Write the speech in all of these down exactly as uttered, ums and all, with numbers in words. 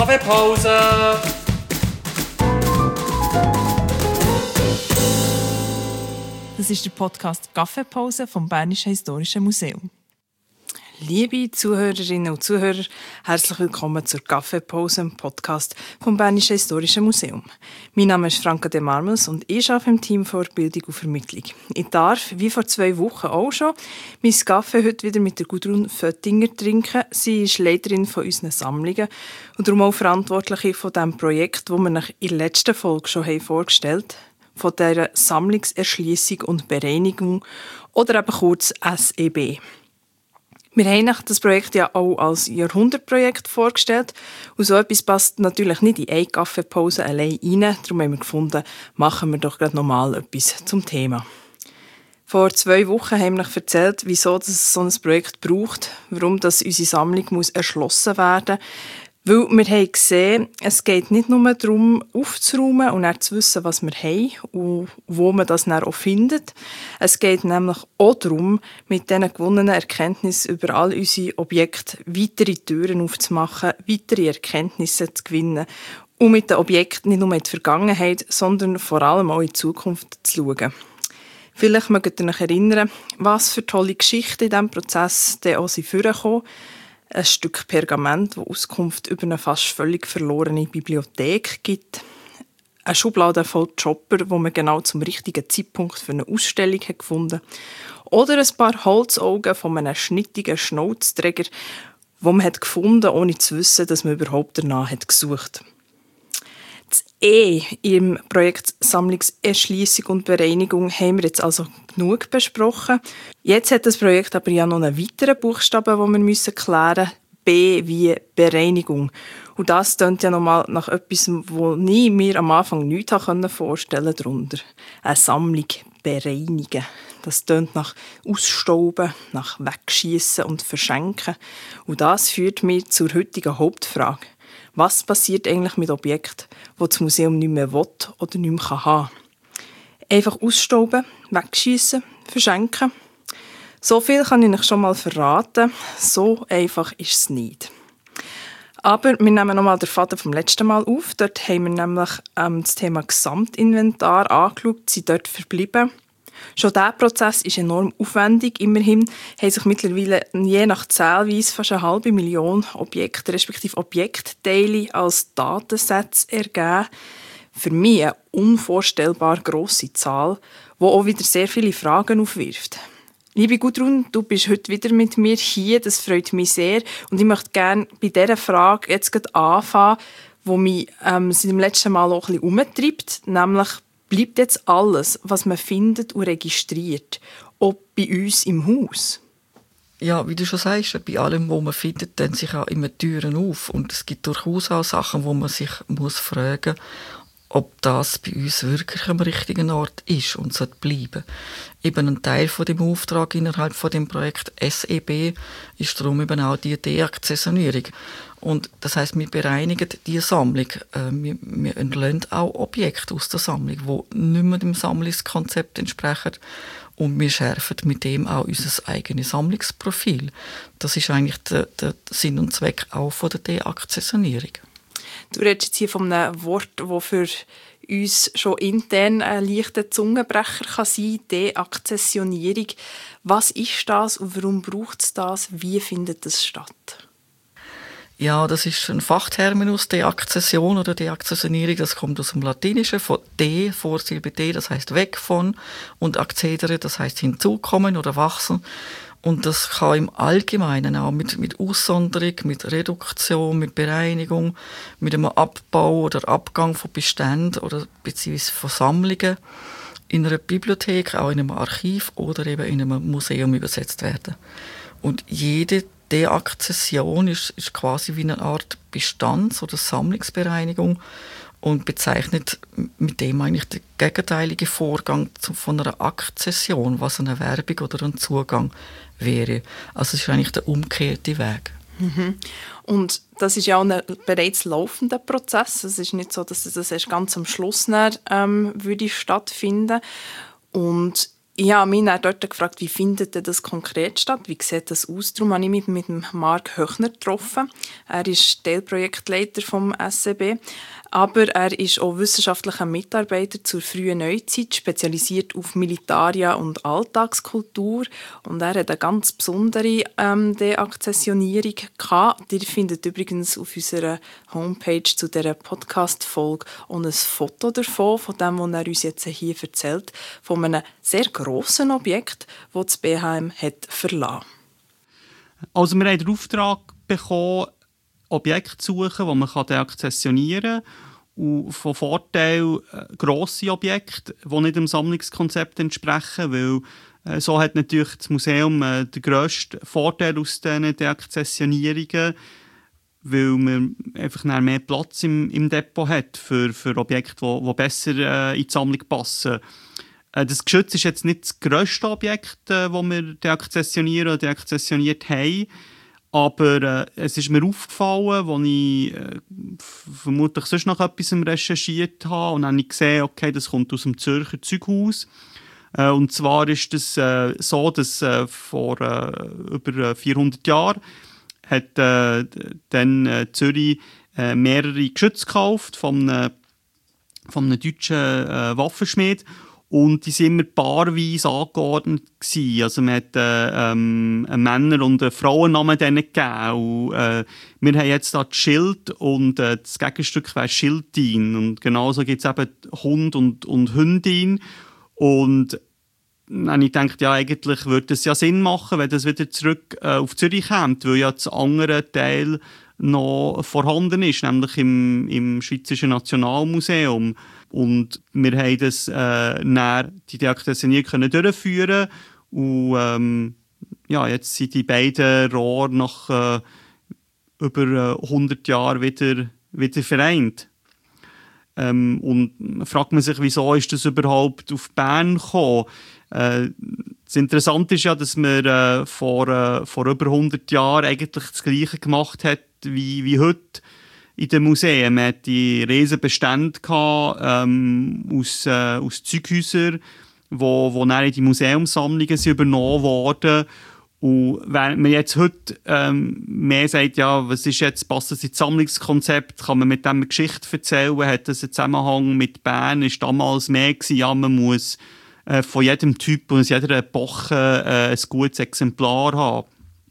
Kaffeepause! Das ist der Podcast «Kaffeepause» vom Bernischen Historischen Museum. Liebe Zuhörerinnen und Zuhörer, herzlich willkommen zur «Kaffeepause», im Podcast vom Bernischen Historischen Museum. Mein Name ist Franka de Marmels und ich arbeite im Team Fortbildung und Vermittlung. Ich darf, wie vor zwei Wochen auch schon, mein Kaffee heute wieder mit der Gudrun Föttinger trinken. Sie ist Leiterin von unseren Sammlungen und darum auch Verantwortliche von dem Projekt, das wir nach in der letzten Folge schon vorgestellt haben, von dieser Sammlungserschliessung und Bereinigung oder eben kurz S E B. Wir haben das Projekt ja auch als Jahrhundertprojekt vorgestellt und so etwas passt natürlich nicht in eine Kaffeepause allein rein. Darum haben wir gefunden, machen wir doch gerade nochmal etwas zum Thema. Vor zwei Wochen haben wir euch erzählt, wieso es so ein Projekt braucht, warum das unsere Sammlung muss erschlossen werden muss. Weil wir haben gesehen, es geht nicht nur darum, aufzuräumen und dann zu wissen, was wir haben und wo man das dann auch findet. Es geht nämlich auch darum, mit diesen gewonnenen Erkenntnissen über all unsere Objekte weitere Türen aufzumachen, weitere Erkenntnisse zu gewinnen und mit den Objekten nicht nur in die Vergangenheit, sondern vor allem auch in die Zukunft zu schauen. Vielleicht mögt ihr euch erinnern, was für tolle Geschichten in diesem Prozess dann auch vorkommen. Ein Stück Pergament, das Auskunft über eine fast völlig verlorene Bibliothek gibt. Eine Schublade voll Chopper, wo man genau zum richtigen Zeitpunkt für eine Ausstellung hat gefunden. Oder ein paar Holzaugen von einem schnittigen Schnauzträger, die man hat gefunden, ohne zu wissen, dass man überhaupt danach hat gesucht. Das E im Projekt Sammlungserschliessung und Bereinigung haben wir jetzt also genug besprochen. Jetzt hat das Projekt aber ja noch einen weiteren Buchstaben, den wir müssen klären müssen. B wie Bereinigung. Und das klingt ja nochmal nach etwas, wo nie mir am Anfang nichts vorstellen konnte. Eine Sammlung bereinigen. Das klingt nach Ausstauben, nach Wegschiessen und Verschenken. Und das führt mich zur heutigen Hauptfrage. Was passiert eigentlich mit Objekten, die das Museum nicht mehr will oder nicht mehr haben kann? Einfach ausstauben, wegschiessen, verschenken? So viel kann ich euch schon mal verraten. So einfach ist es nicht. Aber wir nehmen nochmal den Faden vom letzten Mal auf. Dort haben wir nämlich ähm, das Thema Gesamtinventar angeschaut, sind dort verblieben. Schon dieser Prozess ist enorm aufwendig. Immerhin haben sich mittlerweile je nach Zählweise fast eine halbe Million Objekte, respektive Objektteile als Datensätze ergeben. Für mich eine unvorstellbar grosse Zahl, die auch wieder sehr viele Fragen aufwirft. Liebe Gudrun, du bist heute wieder mit mir hier, das freut mich sehr. Und ich möchte gerne bei dieser Frage jetzt gerade anfangen, die mich ähm, seit dem letzten Mal auch ein bisschen umtreibt, nämlich bleibt jetzt alles, was man findet und registriert, auch bei uns im Haus? Ja, wie du schon sagst, bei allem, was man findet, tun sich auch immer Türen auf. Und es gibt durchaus auch Sachen, wo man sich muss fragen muss, ob das bei uns wirklich am richtigen Ort ist und sollte bleiben. Eben ein Teil von dem Auftrag innerhalb von dem Projekt S E B ist darum eben auch die Deakzessionierung. Und das heisst, wir bereinigen die Sammlung. Wir, wir entlassen auch Objekte aus der Sammlung, die nicht mehr dem Sammlungskonzept entsprechen. Und wir schärfen mit dem auch unser eigenes Sammlungsprofil. Das ist eigentlich der, der Sinn und Zweck auch von der Deakzessionierung. Du redest jetzt hier von einem Wort, das für uns schon intern ein leichter Zungenbrecher kann sein kann, Deakzessionierung. Was ist das und warum braucht es das? Wie findet das statt? Ja, das ist ein Fachterminus, Deakzession oder Deakzessionierung. Das kommt aus dem Latinischen, von de, Vorsilbe de, das heißt weg von, und accedere, das heißt hinzukommen oder wachsen. Und das kann im Allgemeinen auch mit, mit Aussonderung, mit Reduktion, mit Bereinigung, mit einem Abbau oder Abgang von Beständen oder beziehungsweise von Sammlungen in einer Bibliothek, auch in einem Archiv oder eben in einem Museum übersetzt werden. Und jede Deakzession ist, ist quasi wie eine Art Bestands- oder Sammlungsbereinigung und bezeichnet mit dem eigentlich den gegenteiligen Vorgang von einer Akzession, was eine Werbung oder ein Zugang wäre. Also es ist eigentlich der umgekehrte Weg. Mhm. Und das ist ja auch ein bereits laufender Prozess. Es ist nicht so, dass das erst ganz am Schluss dann, ähm, würde stattfinden. Und Ich habe mich dann dort gefragt, wie findet denn das konkret statt? Wie sieht das aus? Darum habe ich mich mit dem Marc Höchner getroffen. Er ist Teilprojektleiter vom S E B. Aber er ist auch wissenschaftlicher Mitarbeiter zur frühen Neuzeit, spezialisiert auf Militaria und Alltagskultur. Und er hat eine ganz besondere ähm, Deakzessionierung gehabt. Ihr findet übrigens auf unserer Homepage zu dieser Podcast-Folge auch ein Foto davon, von dem, was er uns jetzt hier erzählt, von einem sehr grossen Objekt, das das B H M hat verlassen. Also wir haben den Auftrag bekommen, Objekte zu suchen, die man deakzessionieren kann. Und von Vorteil äh, grosse Objekte, die nicht dem Sammlungskonzept entsprechen, weil äh, so hat natürlich das Museum äh, den grössten Vorteil aus diesen Deakzessionierungen, weil man einfach mehr Platz im, im Depot hat für, für Objekte, die, die besser äh, in die Sammlung passen. Äh, das Geschütz ist jetzt nicht das grösste Objekt, äh, das wir deakzessionieren oder deakzessioniert haben. Aber äh, es ist mir aufgefallen, als ich äh, vermutlich sonst noch etwas recherchiert habe. Und dann habe ich gesehen, okay, das kommt aus dem Zürcher Zeughaus. Äh, und zwar ist es äh, so, dass äh, vor äh, über vierhundert Jahren hat äh, dann äh, Zürich äh, mehrere Geschütze gekauft von einem, von einem deutschen äh, Waffenschmied. Und die waren immer paarweise angeordnet gewesen. Also man hat äh, ähm, einen Männer- und einen Frauennamen denen gegeben. Und, äh, wir haben jetzt da das Schild und äh, das Gegenstück wäre Schildin. Und genauso gibt es eben Hund und, und Hündin. Und dann habe ich gedacht, ja, eigentlich würde es ja Sinn machen, wenn das wieder zurück äh, auf Zürich kommt, weil ja das andere Teil noch vorhanden ist, nämlich im, im Schweizerischen Nationalmuseum. Und wir haben das äh, dann die Deakzessionierung durchführen und ähm, ja, jetzt sind die beiden Rohre nach äh, über hundert Jahren wieder, wieder vereint. Ähm, und fragt man sich, wieso ist das überhaupt auf Bern gekommen? Äh, das Interessante ist ja, dass man äh, vor, äh, vor über hundert Jahren eigentlich das Gleiche gemacht hat wie, wie heute in den Museen. Man hatte die riesen Bestände gehabt, ähm, aus, äh, aus Zeughäusern, wo, wo dann in die Museumssammlungen sind übernommen wurden. Und wenn man jetzt heute ähm, mehr sagt, ja, was ist jetzt, passt das ins Sammlungskonzept, kann man mit dem eine Geschichte erzählen, hat das einen Zusammenhang mit Bern, ist damals mehr gewesen, ja, man muss äh, von jedem Typ und aus jeder Epoche äh, ein gutes Exemplar haben.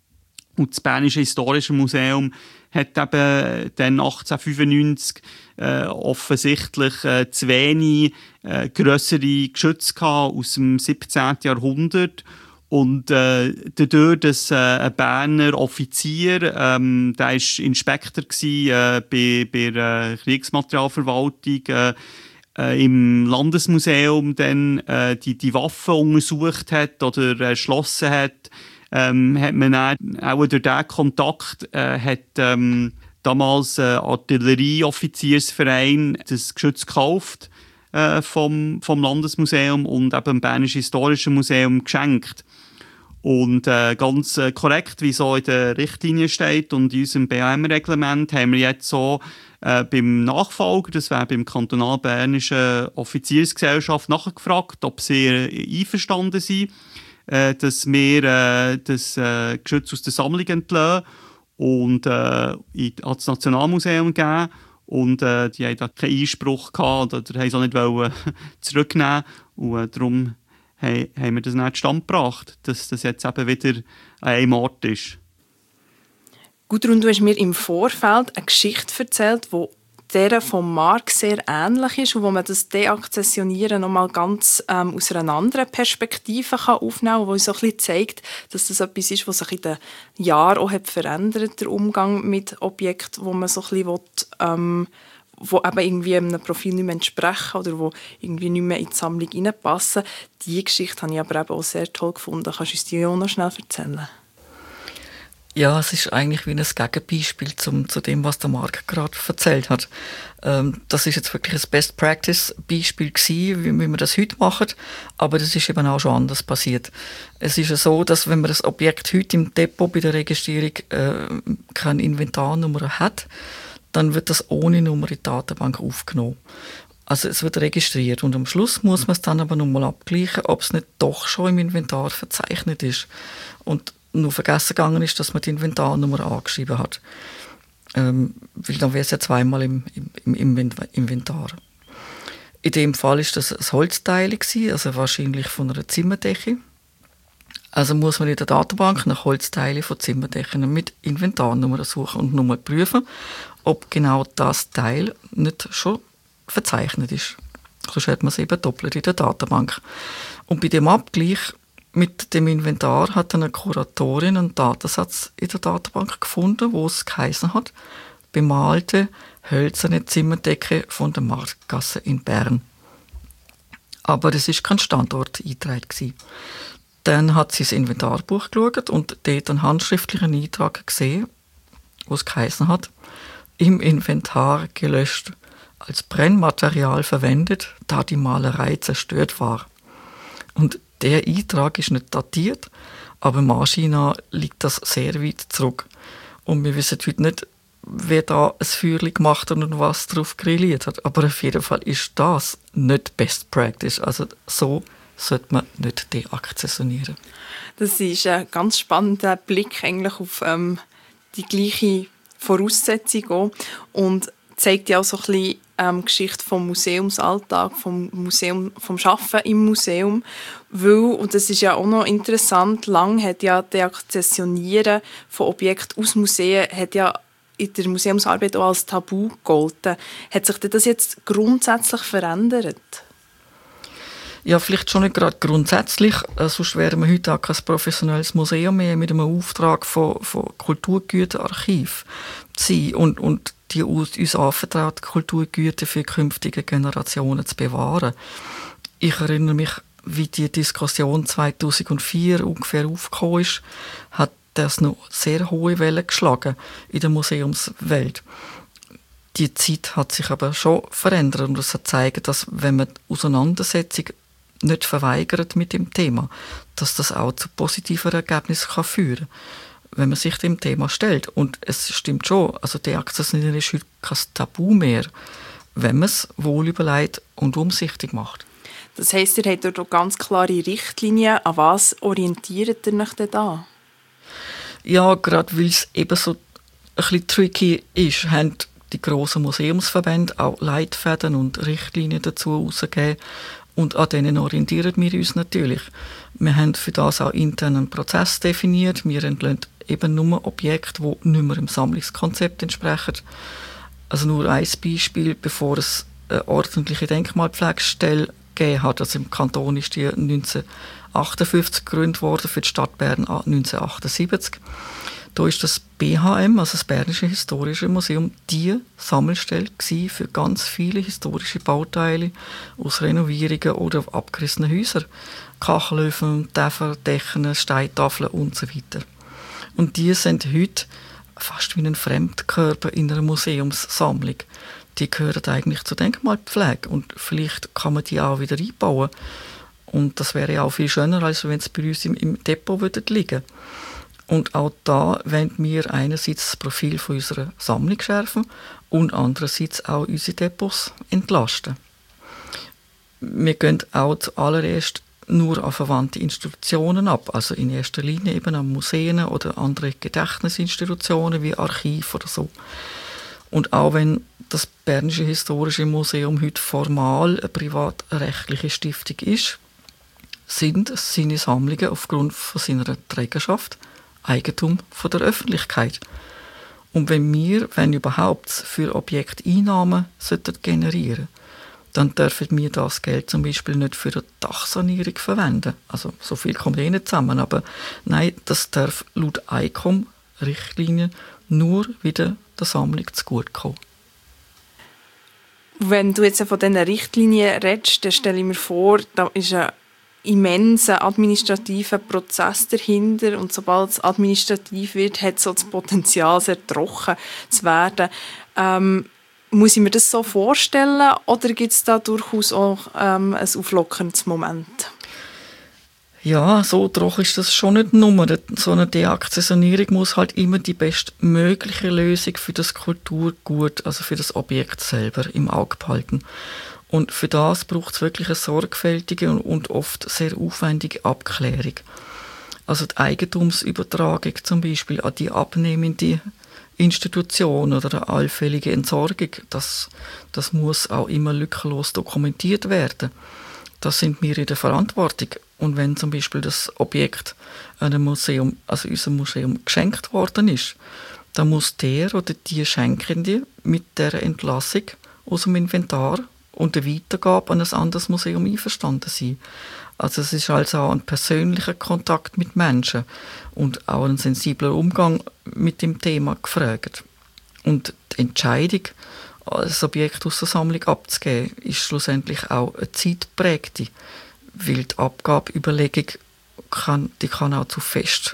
Und das Bernische Historische Museum hat eben dann achtzehnhundertfünfundneunzig äh, offensichtlich äh, zu wenig äh, grössere Geschütze gehabt aus dem siebzehnten Jahrhundert. Und äh, dadurch, dass äh, ein Berner Offizier, ähm, der war Inspektor gewesen, äh, bei, bei der Kriegsmaterialverwaltung, äh, äh, im Landesmuseum dann äh, die, die Waffen untersucht hat oder erschlossen hat, Ähm, hat man dann, auch durch diesen Kontakt äh, hat ähm, damals äh, Artillerieoffiziersverein das Geschütz gekauft äh, vom, vom Landesmuseum und eben dem Bernischen Historischen Museum geschenkt. Und äh, ganz äh, korrekt, wie so in der Richtlinie steht und in unserem B H M-Reglement, haben wir jetzt so äh, beim Nachfolger, das wäre beim Kantonal-Bernischen Offiziersgesellschaft, nachgefragt, ob sie äh, einverstanden sind, dass wir äh, das äh, Geschütz aus der Sammlung entlassen und äh, in das Nationalmuseum geben. Und äh, die haben da keinen Einspruch gehabt oder haben es auch nicht wollen, zurücknehmen. Und äh, darum haben, haben wir das nicht zustande gebracht, dass das jetzt eben wieder an einem Ort ist. Gudrun, du hast mir im Vorfeld eine Geschichte erzählt, die der von Marc sehr ähnlich ist und wo man das Deakzessionieren noch mal ganz ähm, aus einer anderen Perspektive kann aufnehmen kann, wo uns so ein bisschen zeigt, dass das etwas ist, was sich in den Jahren auch hat verändert, der Umgang mit Objekten, wo man so ein bisschen will, ähm, wo eben irgendwie einem Profil nicht mehr entsprechen oder wo irgendwie nicht mehr in die Sammlung reinpassen. Diese Geschichte habe ich aber eben auch sehr toll gefunden. Kannst du uns die auch noch schnell erzählen? Ja, es ist eigentlich wie ein Gegenbeispiel zum, zu dem, was der Marc gerade erzählt hat. Ähm, das ist jetzt wirklich ein Best-Practice-Beispiel gewesen, wie, wie wir das heute machen, aber das ist eben auch schon anders passiert. Es ist ja so, dass wenn man das Objekt heute im Depot bei der Registrierung äh, keine Inventarnummer hat, dann wird das ohne Nummer in die Datenbank aufgenommen. Also es wird registriert und am Schluss muss man es dann aber nochmal abgleichen, ob es nicht doch schon im Inventar verzeichnet ist. Und nur vergessen gegangen ist, dass man die Inventarnummer angeschrieben hat. Ähm, weil dann wäre es ja zweimal im, im, im Inventar. In dem Fall ist das ein Holzteil gewesen, also wahrscheinlich von einer Zimmerdecke. Also muss man in der Datenbank nach Holzteilen von Zimmerdecken mit Inventarnummern suchen und nochmal prüfen, ob genau das Teil nicht schon verzeichnet ist. Sonst hat man es eben doppelt in der Datenbank. Und bei dem Abgleich mit dem Inventar hat eine Kuratorin einen Datensatz in der Datenbank gefunden, wo es geheißen hat, bemalte hölzerne Zimmerdecke von der Marktgasse in Bern. Aber es ist kein Standort eingetragen. Dann hat sie das Inventarbuch geschaut und dort einen handschriftlichen Eintrag gesehen, wo es geheißen hat, im Inventar gelöscht, als Brennmaterial verwendet, da die Malerei zerstört war. Und der Eintrag ist nicht datiert, aber Maschina liegt das sehr weit zurück. Und wir wissen heute nicht, wer da ein Feuerchen gemacht hat und was drauf grilliert hat. Aber auf jeden Fall ist das nicht Best Practice. Also so sollte man nicht deakzessionieren. Das ist ein ganz spannender Blick eigentlich auf ähm, die gleiche Voraussetzung auch. Und zeigt ja auch so ein bisschen ähm, Geschichte vom Museumsalltag, vom Museum, vom Arbeiten im Museum. Weil, und das ist ja auch noch interessant, lang hat ja das Akzessionieren von Objekten aus Museen hat ja in der Museumsarbeit auch als Tabu gegolten. Hat sich das jetzt grundsätzlich verändert? Ja, vielleicht schon nicht gerade grundsätzlich, äh, sonst wären wir heute auch kein professionelles Museum mehr mit einem Auftrag von, von Kulturgüterarchiv zu sein und, und die uns anvertrauten Kulturgüter für künftige Generationen zu bewahren. Ich erinnere mich, wie die Diskussion zweitausendvier ungefähr aufgekommen ist, hat das noch sehr hohe Wellen geschlagen in der Museumswelt. Die Zeit hat sich aber schon verändert und es hat gezeigt, dass wenn man die Auseinandersetzung nicht verweigert mit dem Thema, dass das auch zu positiven Ergebnissen kann führen kann, wenn man sich dem Thema stellt. Und es stimmt schon, also Deakzessionieren ist heute kein Tabu mehr, wenn man es wohl überlegt und umsichtig macht. Das heisst, ihr habt dort ganz klare Richtlinien. An was orientiert ihr euch denn da? Ja, gerade weil es eben so ein bisschen tricky ist, haben die grossen Museumsverbände auch Leitfäden und Richtlinien dazu herausgegeben. Und an denen orientieren wir uns natürlich. Wir haben für das auch intern einen Prozess definiert. Wir entlehnen eben nur Objekte, die nicht mehr im Sammlungskonzept entsprechen. Also nur ein Beispiel, bevor es eine ordentliche Denkmalpflegestelle gegeben hat. Also im Kanton ist die neunzehnhundertachtundfünfzig gegründet worden, für die Stadt Bern neunzehnhundertachtundsiebzig. Da war das B H M, also das Bernische Historische Museum, die Sammelstelle für ganz viele historische Bauteile aus Renovierungen oder abgerissenen Häusern. Kachelöfen, Täfer, Decken, Steintafeln und so weiter. Und die sind heute fast wie ein Fremdkörper in einer Museumssammlung. Die gehören eigentlich zur Denkmalpflege und vielleicht kann man die auch wieder einbauen. Und das wäre ja auch viel schöner, als wenn es bei uns im, im Depot liegen würde. Und auch da wollen wir einerseits das Profil von unserer Sammlung schärfen und andererseits auch unsere Depots entlasten. Wir gehen auch zuallererst nur an verwandte Institutionen ab, also in erster Linie eben an Museen oder andere Gedächtnisinstitutionen wie Archiv oder so. Und auch wenn das Bernische Historische Museum heute formal eine privatrechtliche Stiftung ist, sind seine Sammlungen aufgrund von seiner Trägerschaft Eigentum von der Öffentlichkeit. Und wenn wir, wenn überhaupt, für Objekteinnahmen generieren sollten, dann dürfen wir das Geld zum Beispiel nicht für eine Dachsanierung verwenden. Also so viel kommt eh nicht zusammen, aber nein, das darf laut I C O M-Richtlinien nur wieder der Sammlung zugutekommen. Wenn du jetzt von diesen Richtlinien redest, dann stelle ich mir vor, da ist ein immenser administrativer Prozess dahinter und sobald es administrativ wird, hat es so das Potenzial, sehr trocken zu werden. Ähm, muss ich mir das so vorstellen oder gibt es da durchaus auch ähm, ein auflockerndes Moment? Ja, so trocken ist das schon nicht nur. So eine Deakzessionierung muss halt immer die bestmögliche Lösung für das Kulturgut, also für das Objekt selber, im Auge behalten. Und für das braucht es wirklich eine sorgfältige und oft sehr aufwendige Abklärung. Also die Eigentumsübertragung zum Beispiel an die abnehmende Institution oder eine allfällige Entsorgung, das, das muss auch immer lückenlos dokumentiert werden. Das sind wir in der Verantwortung. Und wenn zum Beispiel das Objekt einem Museum, also unserem Museum geschenkt worden ist, dann muss der oder die Schenkende mit der Entlassung aus dem Inventar und der Weitergabe an ein anderes Museum einverstanden sein. Also es ist also auch ein persönlicher Kontakt mit Menschen und auch ein sensibler Umgang mit dem Thema gefragt. Und die Entscheidung, das Objekt aus der Sammlung abzugeben, ist schlussendlich auch eine zeitprägte, weil die Abgabeüberlegung kann, die kann auch zu fest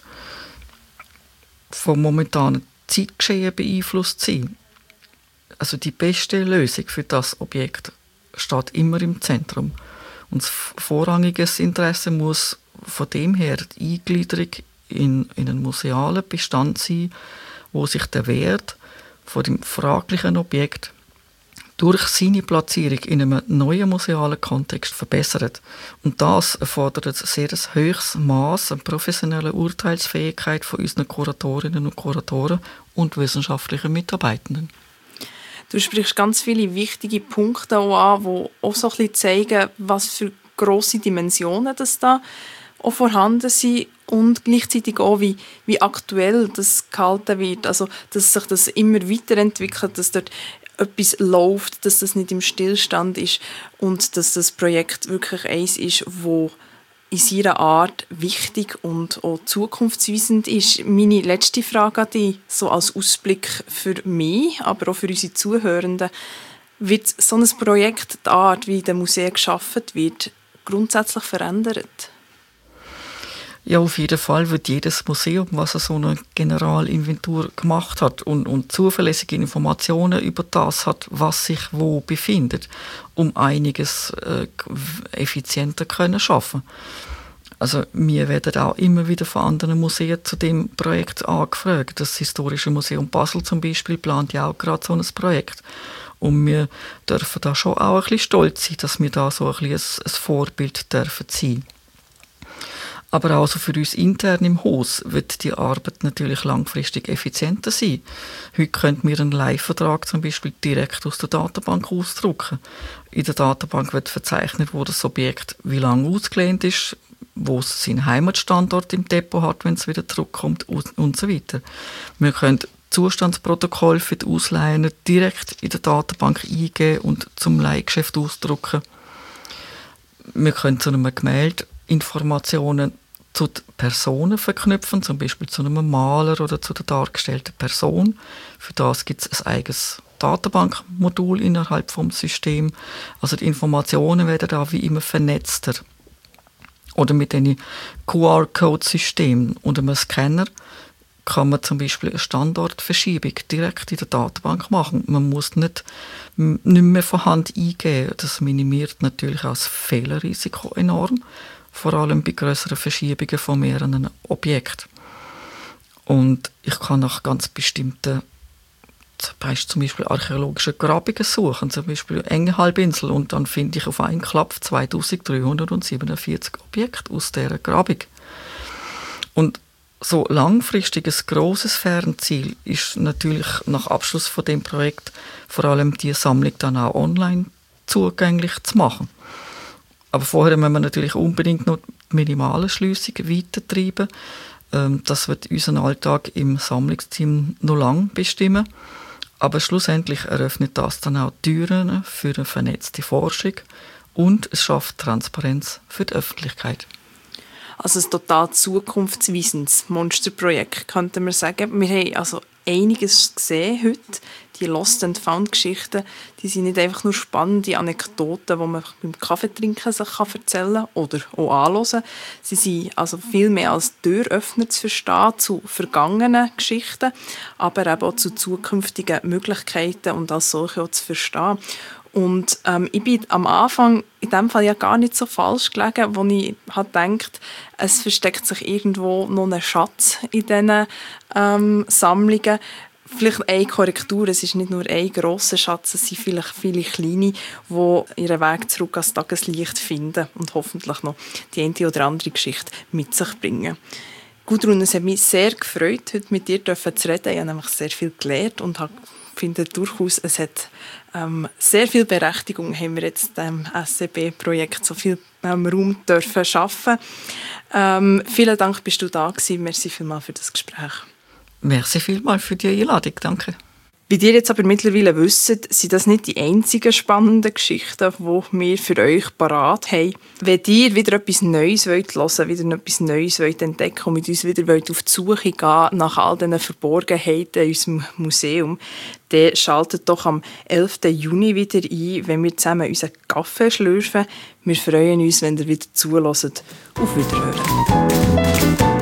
vom momentanen Zeitgeschehen beeinflusst sein. Also die beste Lösung für das Objekt steht immer im Zentrum. Und das vorrangige Interesse muss von dem her die Eingliederung in, in einen musealen Bestand sein, wo sich der Wert von dem fraglichen Objekt durch seine Platzierung in einem neuen musealen Kontext verbessert. Und das erfordert ein sehr hohes Maß an professioneller Urteilsfähigkeit von unseren Kuratorinnen und Kuratoren und wissenschaftlichen Mitarbeitenden. Du sprichst ganz viele wichtige Punkte auch an, die auch so ein bisschen zeigen, was für grosse Dimensionen das da auch vorhanden sind und gleichzeitig auch, wie, wie aktuell das gehalten wird. Also, dass sich das immer weiterentwickelt, dass dort etwas läuft, dass das nicht im Stillstand ist und dass das Projekt wirklich eins ist, wo in seiner Art wichtig und auch zukunftsweisend ist. Meine letzte Frage an dich, so als Ausblick für mich, aber auch für unsere Zuhörenden. Wird so ein Projekt, die Art, wie in den Museen geschaffen wird, grundsätzlich verändert? Ja, auf jeden Fall wird jedes Museum, was so eine Generalinventur gemacht hat und, und zuverlässige Informationen über das hat, was sich wo befindet, um einiges äh, effizienter können schaffen. Also wir werden auch immer wieder von anderen Museen zu dem Projekt angefragt. Das Historische Museum Basel zum Beispiel plant ja auch gerade so ein Projekt. Und wir dürfen da schon auch ein bisschen stolz sein, dass wir da so ein bisschen ein, ein Vorbild dürfen sein. Aber auch so für uns intern im Haus wird die Arbeit natürlich langfristig effizienter sein. Heute könnten wir einen Leihvertrag zum Beispiel direkt aus der Datenbank ausdrucken. In der Datenbank wird verzeichnet, wo das Objekt wie lange ausgelehnt ist, wo es seinen Heimatstandort im Depot hat, wenn es wieder zurückkommt und so weiter. Wir können Zustandsprotokoll für die Ausleihen direkt in der Datenbank eingeben und zum Leihgeschäft ausdrucken. Wir können zu einem Gemälde Informationen zu den Personen verknüpfen, zum Beispiel zu einem Maler oder zu der dargestellten Person. Für das gibt es ein eigenes Datenbankmodul innerhalb des Systems. Also die Informationen werden da wie immer vernetzter. Oder mit einem Q R-Code-System und einem Scanner kann man zum Beispiel eine Standortverschiebung direkt in der Datenbank machen. Man muss nicht, nicht mehr von Hand eingeben. Das minimiert natürlich auch das Fehlerrisiko enorm, vor allem bei grösseren Verschiebungen von mehreren Objekten. Und ich kann nach ganz bestimmten, zum Beispiel archäologischen Grabungen suchen, zum Beispiel Enge Halbinsel, und dann finde ich auf einen Klapp zweitausenddreihundertsiebenundvierzig Objekte aus dieser Grabung. Und so langfristig ein grosses Fernziel ist natürlich nach Abschluss von dem Projekt vor allem die Sammlung dann auch online zugänglich zu machen. Aber vorher müssen wir natürlich unbedingt noch die minimale Schliessung weitertreiben. Ähm, das wird unseren Alltag im Sammlungsteam noch lange bestimmen. Aber schlussendlich eröffnet das dann auch Türen für eine vernetzte Forschung und es schafft Transparenz für die Öffentlichkeit. Also ein total zukunftsweisendes Monsterprojekt, könnte man sagen. Wir haben also einiges gesehen heute. Die Lost and Found Geschichten, die sind nicht einfach nur spannende Anekdoten, die man beim Kaffeetrinken sich erzählen kann oder auch anhören. Sie sind also viel mehr als Türöffner zu verstehen zu vergangenen Geschichten, aber eben auch zu zukünftigen Möglichkeiten und als solche auch zu verstehen. Und ähm, ich bin am Anfang in dem Fall ja gar nicht so falsch gelegen, wo ich halt gedacht, es versteckt sich irgendwo noch ein Schatz in diesen ähm, Sammlungen. Vielleicht eine Korrektur, es ist nicht nur ein grosser Schatz, es sind vielleicht viele kleine, die ihren Weg zurück ans Tageslicht finden und hoffentlich noch die eine oder andere Geschichte mit sich bringen. Gudrun, es hat mich sehr gefreut, heute mit dir zu reden. Ich habe nämlich sehr viel gelernt und finde durchaus, es hat ähm, sehr viel Berechtigung, haben wir jetzt dem S C B-Projekt so viel ähm, Raum dürfen schaffen. Ähm, vielen Dank, bist du da gewesen. Merci vielmals für das Gespräch. Merci vielmals für die Einladung, danke. Wie ihr jetzt aber mittlerweile wisst, sind das nicht die einzigen spannenden Geschichten, die wir für euch parat haben. Wenn ihr wieder etwas Neues hören wollt, wieder etwas Neues wollt entdecken und mit uns wieder auf die Suche gehen nach all diesen Verborgenheiten in unserem Museum, dann schaltet doch am elften Juni wieder ein, wenn wir zusammen unseren Kaffee schlürfen. Wir freuen uns, wenn ihr wieder zuhört. Auf Wiederhören.